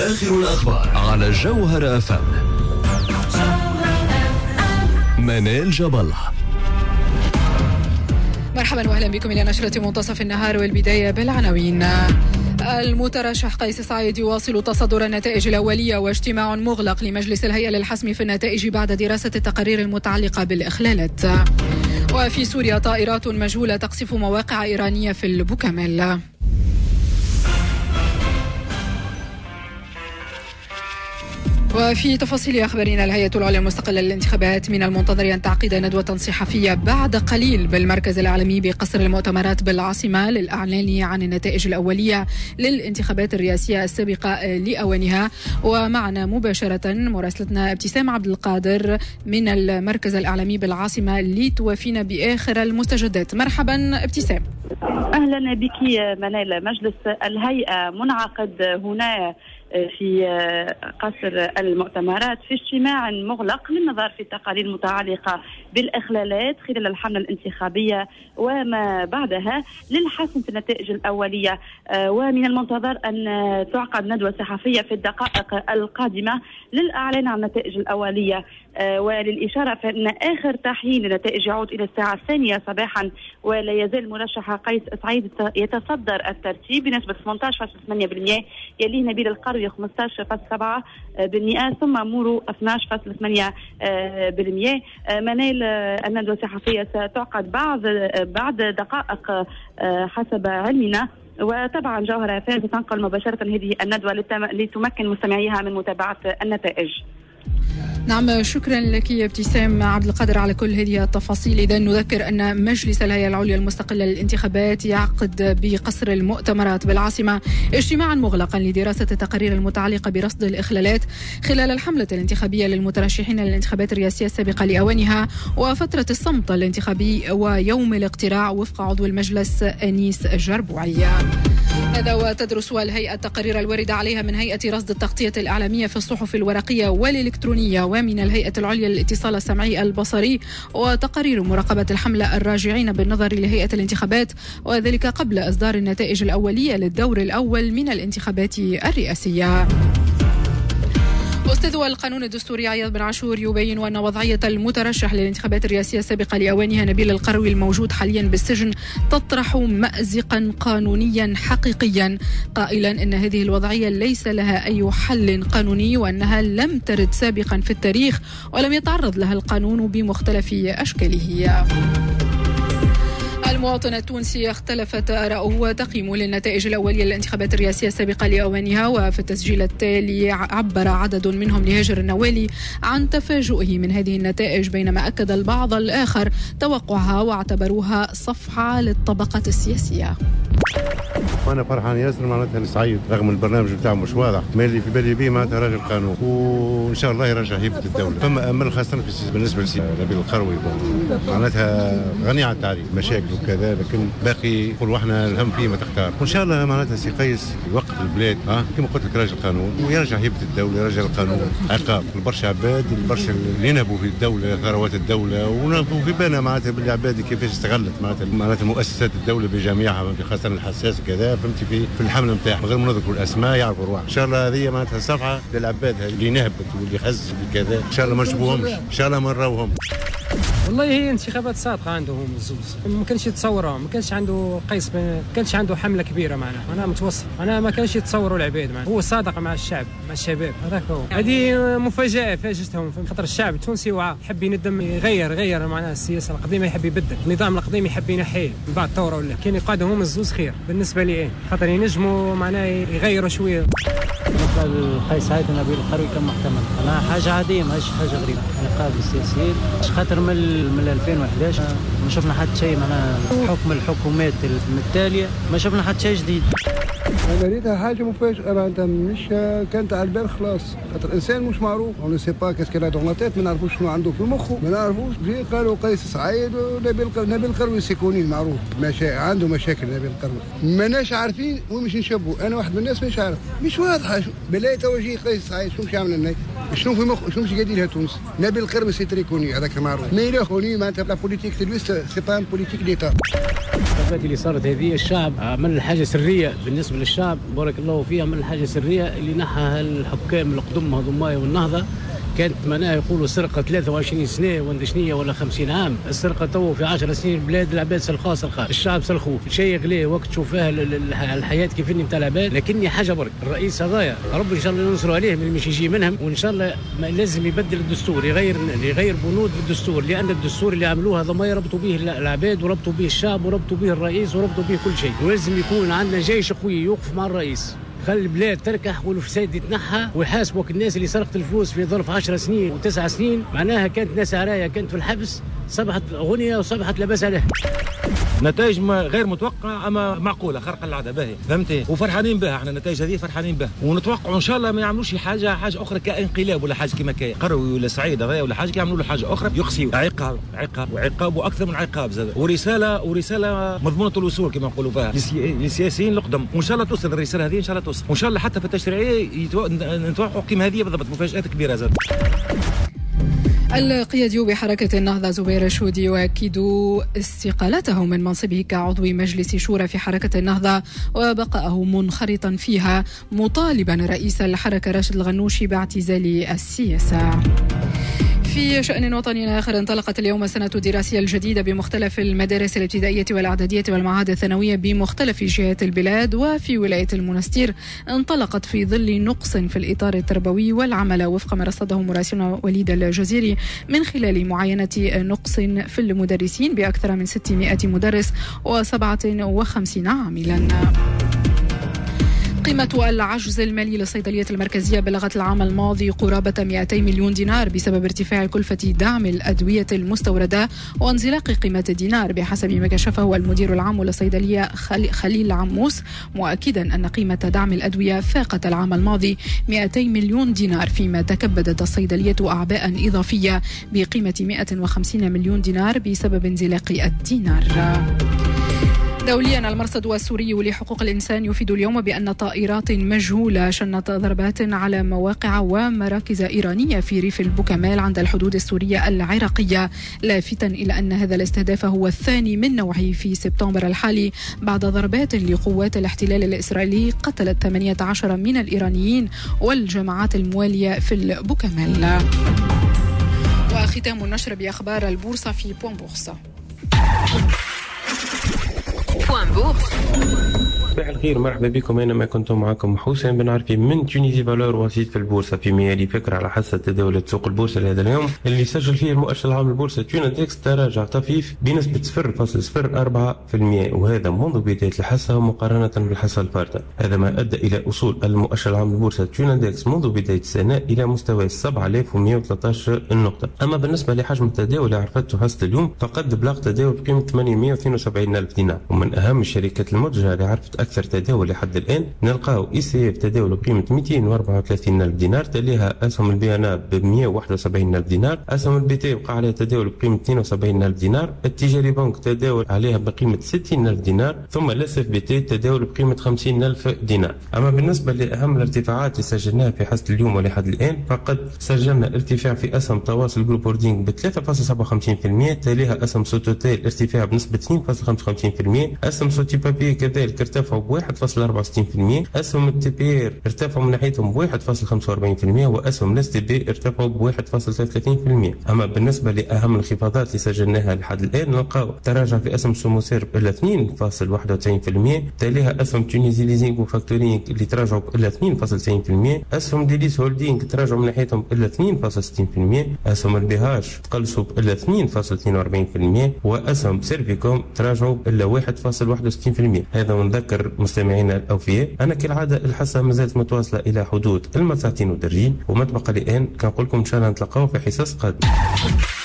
وآخر الأخبار على جوهر FM. منال جبل. مرحبا واهلا بكم الى نشرة منتصف النهار، والبداية بالعناوين. المترشح قيس سعيد يواصل تصدر النتائج الأولية، واجتماع مغلق لمجلس الهيئة للحسم في النتائج بعد دراسة التقارير المتعلقة بالإخلالات. وفي سوريا طائرات مجهولة تقصف مواقع إيرانية في البوكمل. وفي تفاصيل أخبارنا، الهيئة العليا المستقلة للانتخابات من المنتظر أن تعقد ندوة صحفية بعد قليل بالمركز العالمي بقصر المؤتمرات بالعاصمة للإعلان عن النتائج الأولية للانتخابات الرئاسية السابقة لأوانها. ومعنا مباشرة مراسلتنا ابتسام عبد القادر من المركز الإعلامي بالعاصمة لتوافينا بآخر المستجدات. مرحبا ابتسام. أهلا بك منال. مجلس الهيئة منعقد هنا في قصر المؤتمرات في اجتماع مغلق للنظر في التقارير المتعلقة بالإخلالات خلال الحملة الانتخابية وما بعدها للحسم في النتائج الأولية. ومن المنتظر أن تعقد ندوة صحفية في الدقائق القادمة للإعلان عن النتائج الأولية. وللإشارة فإن آخر تحليل النتائج يعود إلى الساعة 2 صباحا، ولا يزال المرشح قيس سعيد يتصدر الترتيب بنسبة 18.8%، يليه نبيل القروي 15.7%، ثم مورو 12.8%. منال، الندوة الصحفية ستعقد بعد دقائق حسب علمنا، وطبعا جوهر FM ستنقل مباشرة هذه الندوة لتمكن مستمعيها من متابعة النتائج. نعم، شكرا لك يا ابتسام عبد القادر على كل هذه التفاصيل. إذا نذكر أن مجلس الهيئة العليا المستقلة للانتخابات يعقد بقصر المؤتمرات بالعاصمة اجتماعا مغلقا لدراسة التقارير المتعلقة برصد الإخلالات خلال الحملة الانتخابية للمترشحين للانتخابات الرئاسية السابقة لأوانها وفترة الصمت الانتخابي ويوم الاقتراع وفق عضو المجلس أنيس الجربوعي. هذا وتدرس الهيئة التقارير الواردة عليها من هيئة رصد التغطية الإعلامية في الصحف الورقية والإلكترونية ومن الهيئة العليا للاتصال السمعي البصري وتقارير مراقبة الحملة الراجعين بالنظر لهيئة الانتخابات، وذلك قبل إصدار النتائج الأولية للدور الأول من الانتخابات الرئاسية. أستاذ القانون الدستوري عياض بن عاشور يبين أن وضعية المترشح للانتخابات الرئاسية السابقة لأوانها نبيل القروي الموجود حاليا بالسجن تطرح مأزقا قانونيا حقيقيا، قائلا أن هذه الوضعية ليس لها أي حل قانوني وأنها لم ترد سابقا في التاريخ ولم يتعرض لها القانون بمختلف أشكاله. المواطن التونسي اختلفت آراؤه وتقييمه للنتائج الأولية للانتخابات الرئاسية السابقة لأوانها، وفي التسجيل التالي عبر عدد منهم لهاجر النوالي عن تفاجؤه من هذه النتائج، بينما أكد البعض الآخر توقعها واعتبروها صفعة للطبقة السياسية. وانا فرحان ياسر معناتها سعيد رغم البرنامج بتاعه مش واضح، ما اللي في بالي به معناتها راجل قانون وان شاء الله يرجع هيبه الدوله. فما امل خاصه بالنسبه لنبيل القروي معناتها غني عن التعريف مشاكل وكذا، لكن باقي يقولوا احنا الهم فيه ما تختار، وان شاء الله معناتها سي قيس يوقف البلاد كما قلت لك راجل قانون ويرجع هيبه الدوله، يرجع القانون عقاب البرشا عباد البرشا اللي ينهبوا في الدوله ثروات الدوله، وفي بالنا معناتها باللي عباد كيفاش استغلت معناتها مؤسسات الدوله بجميعها خاصه الحساس كذا، فهمتي في الحمله نتاعها غير ما نذكر الاسماء يعرفوا روح. ان شاء الله هذه معناتها صفعه للعباد اللي نهبت واللي خزت كذا، ان شاء الله ما نشوفوهمش، ان شاء الله ما نراوهم. والله هي انتخابات صادقه عندهم الزوز، ما كانش يتصوروا، ما كانش عنده قيس، ما كانش عنده حمله كبيره معنا، انا متوسط، انا ما كانش يتصوروا العباد معنا. هو صادق مع الشعب مع الشباب، هذاك هو. هذه مفاجاه فاجتهم، خاطر الشعب التونسي وعى يحب يندم يغير معناها السياسه القديمه، يحب يبدل النظام القديم، يحب ينحيه من بعد الثوره ولا كان يقعدوا هم الزوز خير بالنسبه لي، خاطر ينجموا معناها يغيروا شويه. بالنسبه لقيس سعيد ونبيل القروي كان محتمل، انا حاجه عاديه ماهيش حاجه غريبه، نقابل السياسيين خاطر من 2011 ما شفنا حتى شيء، معناها حكم الحكومات التاليه ما شفنا حتى شيء جديد. انا ريتها حاجه مفاجاه، معناتها مش كانت على البال خلاص، خاطر الانسان مش معروف، اون سي با كاس كلا دوغناتيت، ما نعرفوش شنو عنده في مخه، ما نعرفوش. قالوا قيس سعيد ونبيل القروي سيكونين معروف، عنده مشاكل نبيل القروي، ماناش عارفين وين باش نشبوا. انا واحد من الناس مش عارف، مش واضحه بلاي توجيه قيس سعيد شنو باش يعمل لنا، شنو في مخه، شنو باش يقدر لها تونس. نبيل القروي سي تريكوني هذاك معروف، مي لا خوني معناتها لا بوليتيك تلويس سي با بوليتيك ديتا. الانتخابات اللي صارت هذه الشعب عمل حاجه سريه بالنسبه للشعب الشعب بارك الله فيها من الحاجة السرية اللي نحها الحكام القدم هذوما والنهضة. كانت معناها يقولوا سرقة 23 سنة واندشنية ولا 50 عام. السرقة تو في 10 سنين البلاد العباد سلخوها الشعب سلخوه. شيء غليه وقت تشوفها الحياة كيف نتاع العباد. لكني حاجة برك الرئيس هذايا رب إن شاء الله ينصروا عليه من مش يجي منهم. وإن شاء الله لازم يبدل الدستور يغير بنود الدستور. لأن الدستور اللي عملوه هذا ما يربطوا به العباد وربطوا به الشعب وربطوا به الرئيس وربطوا به كل شيء. ولازم يكون عندنا جيش قوي يوقف مع الرئيس. خلي البلاد تركح والفساد يتنحى ويحاسبوك الناس اللي سرقت الفلوس في ظرف 10 سنين و9 سنين. معناها كانت ناس عرايا كانت في الحبس صبحت غنية وصبحت لباس عليها. نتائج غير متوقعة أما معقولة خرق العادة باهي فهمتي وفرحانين بها. احنا النتائج هذه فرحانين بها ونتوقع إن شاء الله ما يعملوش حاجة أخرى كانقلاب ولا حاجة كما كان قروي ولا سعيد هذا ولا حاجة يعملوا له حاجة أخرى يقصي عقاب وأكثر من عقاب زاد ورسالة مضمونة الوصول كما نقولوا فيها للسياسيين القدم. وإن شاء الله توصل الرسالة هذه إن شاء الله توصل وإن شاء الله حتى في التشريعية نتوقعوا قيمة هذه بالضبط مفاجآت كبيرة زاد. القيادي بحركة النهضة زبير الشودي يؤكد استقالته من منصبه كعضو مجلس شورى في حركة النهضة وبقائه منخرطا فيها، مطالبا رئيس الحركة راشد الغنوشي باعتزال السياسة. في شأن وطني آخر، انطلقت اليوم السنة الدراسية الجديدة بمختلف المدارس الابتدائية والإعدادية والمعاهد الثانوية بمختلف جهات البلاد. وفي ولاية المنستير انطلقت في ظل نقص في الإطار التربوي والعمل وفق ما رصده مراسلنا وليد الجزيري من خلال معاينة نقص في المدرسين بأكثر من 600 مدرس و57 عاملا. قيمة العجز المالي للصيدلية المركزية بلغت العام الماضي قرابة 200 مليون دينار بسبب ارتفاع كلفة دعم الأدوية المستوردة وانزلاق قيمة الدينار، بحسب ما كشفه المدير العام للصيدلية خليل عموس، مؤكدا أن قيمة دعم الأدوية فاقت العام الماضي 200 مليون دينار، فيما تكبدت الصيدلية أعباء إضافية بقيمة 150 مليون دينار بسبب انزلاق الدينار. دوليا، المرصد السوري لحقوق الإنسان يفيد اليوم بأن طائرات مجهولة شنت ضربات على مواقع ومراكز إيرانية في ريف البوكمال عند الحدود السورية العراقية، لافتا إلى أن هذا الاستهداف هو الثاني من نوعه في سبتمبر الحالي بعد ضربات لقوات الاحتلال الإسرائيلي قتلت 18 من الإيرانيين والجماعات الموالية في البوكمال. وختام النشر بأخبار البورصة في بوان بورصة. صباح الخير، مرحبا بكم. اينما كنتم معكم حسين بن عرفي من تونيزي فالور، وسيط في البورصه. في ميالي فكره على حسب تداول سوق البورصه لهذا اليوم اللي سجل فيه المؤشر العام للبورصه توناندكس تراجع طفيف بنسبه 0.04%، وهذا منذ بدايه الحصه مقارنه بالحصه الفارطه. هذا ما ادى الى وصول المؤشر العام للبورصه توناندكس منذ بدايه السنه الى مستوى 7113 نقطه. اما بالنسبه لحجم التداول اللي عرفته حصه اليوم فقد بلغ تداول بقيمه 872 الف دينار. ومن اهم الشركات المتجهه اللي عرفت اكثر تداول لحد الان نلقاو ECF تداول بقيمه 234 الف دينار، تليها اسهم البي ان ب 171 الف دينار، اسهم البي تي وقع عليها تداول بقيمه 72 الف دينار، التجاري بنك تداول عليها بقيمه 60 الف دينار، ثم الاس اف بي تي تداول بقيمه 50 الف دينار. اما بالنسبه لاهم الارتفاعات اللي سجلناها في حصه اليوم ولحد الان فقد سجلنا ارتفاع في اسهم تواصل جروب هولدينغ ب 3.57%، تليها اسهم سوتوتيل ارتفاع بنسبه 2.55%، اسهم سوتي بابي كذلك ارتفعوا ب 1.64%، اسهم التي بي ار ارتفعوا من ناحيتهم ب 1.45%، واسهم الاس تي بي ارتفعوا ب 1.33%. اما بالنسبه لاهم الانخفاضات اللي سجلناها لحد الان نلقاو تراجع في اسهم سوموسير الى 2.91%، تليها اسهم تونيزي ليزينغ وفاكتورينغ اللي تراجعوا الى 2.90%، اسهم ديليس هولدينغ تراجعوا من ناحيتهم الى 2.60%، اسهم البيهاش تقلصوا الى 2.42%، واسهم سيرفيكوم تراجعوا الى 1.61%. هذا ونذكر مستمعينا الاوفياء انا كالعاده الحصه ما زالت متواصله الى حدود المساعتين والدرجين، وما تبقى لي الان كنقول لكم ان شاء الله نتلاقاو في حصص قادمه.